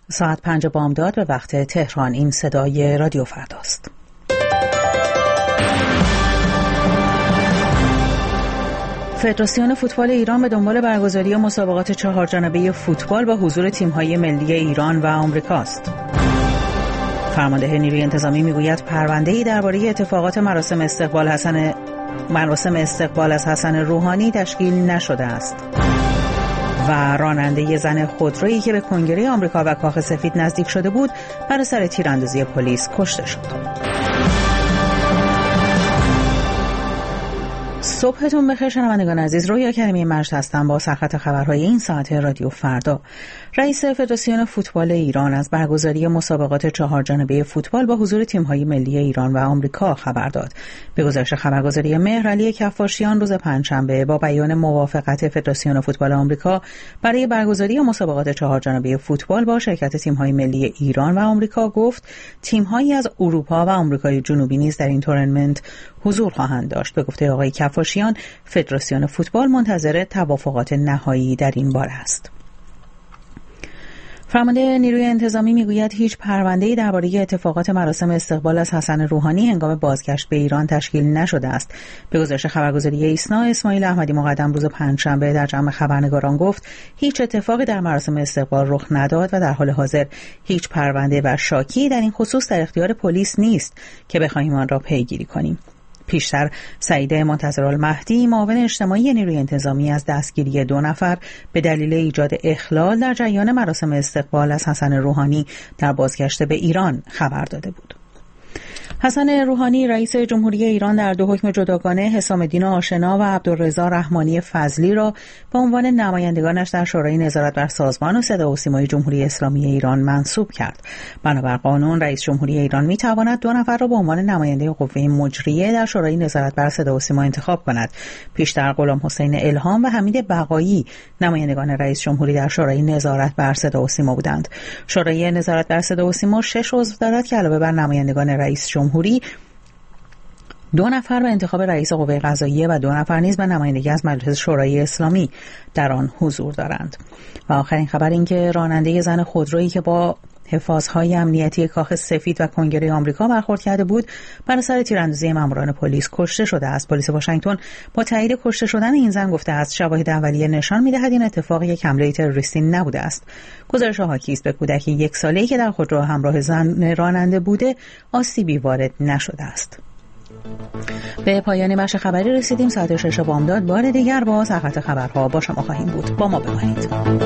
ساعت 5 بامداد به وقت تهران. این صدای رادیو فرداست. فدراسیون فوتبال ایران به دنبال برگزاری مسابقات 4 جانبه فوتبال با حضور تیم‌های ملی ایران و آمریکاست. فرمانده نیروی انتظامی میگوید پرونده‌ای درباره اتفاقات مراسم استقبال از حسن روحانی تشکیل نشده است. و راننده زن خودرویی که به کنگره آمریکا و کاخ سفید نزدیک شده بود بر اثر تیراندازی پلیس کشته شد. صبحتون بخیر شنوندگان عزیز، رویا کریمی مجد هستم با سرخط خبرهای این ساعت رادیو فردا. رئیس فدراسیون فوتبال ایران از برگزاری مسابقات 4 جانبه فوتبال با حضور تیم‌های ملی ایران و آمریکا خبر داد. به گزارش خبرگزاری مهرعلی کفاشیان روز پنجشنبه با بیان موافقت فدراسیون فوتبال آمریکا برای برگزاری مسابقات 4 جانبه فوتبال با شرکت تیم‌های ملی ایران و آمریکا گفت تیم‌هایی از اروپا و آمریکای جنوبی نیز در این تورنمنت حضور خواهند داشت. به گفته آقای کفاشیان فدراسیون فوتبال منتظر توافقات نهایی در این باره است. فرمانده نیروی انتظامی میگوید هیچ پرونده‌ای درباره اتفاقات مراسم استقبال از حسن روحانی هنگام بازگشت به ایران تشکیل نشده است. به گزارش خبرگزاری ایسنا، اسماعیل احمدی مقدم روز پنجشنبه در جمع خبرنگاران گفت هیچ اتفاقی در مراسم استقبال رخ نداد و در حال حاضر هیچ پرونده و شاکی در این خصوص در اختیار پلیس نیست که بخواهیم آن را پیگیری کنیم. پیشتر سعید منتظرالمهدی معاون اجتماعی نیروی انتظامی از دستگیری 2 نفر به دلیل ایجاد اخلال در جریان مراسم استقبال از حسن روحانی در بازگشت به ایران خبر داده بود. حسن روحانی رئیس جمهوری ایران در 2 حکم جداگانه حسام الدین آشنا و عبدالرضا رحمانی فضلی را به عنوان نمایندگانش در شورای نظارت بر سازمان صدا و سیمای جمهوری اسلامی ایران منصوب کرد. بنابر قانون رئیس جمهوری ایران می‌تواند 2 نفر را به عنوان نماینده قوه مجریه در شورای نظارت بر صدا و سیما انتخاب کند. پیشتر غلام حسین الهام و حمید بقایی نمایندگان رئیس جمهوری در شورای نظارت بر صدا و سیما بودند. شورای نظارت بر صدا و سیما 6 عضو دارد که علاوه بر نمایندگان رئیس جمهوری 2 نفر به انتخاب رئیس قوه قضاییه و 2 نفر نیز به نمایندگی از مجلس شورای اسلامی در آن حضور دارند. و آخرین خبر این که راننده زن خودرویی که با حفاظهای امنیتی کاخ سفید و کنگره آمریکا برخورد کرده بود بر اثر تیراندازی ماموران پلیس کشته شده است. پلیس واشنگتن با تایید کشته شدن این زن گفته است شواهد اولیه نشان می‌دهد این اتفاق یک حمله تروریستی نبوده است. گزارش حاکی است به کودکی 1 ساله‌ای که در خودرو همراه زن راننده بوده آسیبی وارد نشده است. به پایان بخش خبری رسیدیم. ساعت 6 بامداد بار دیگر با سرخط خبرها با شما خواهیم بود. با ما بمانید.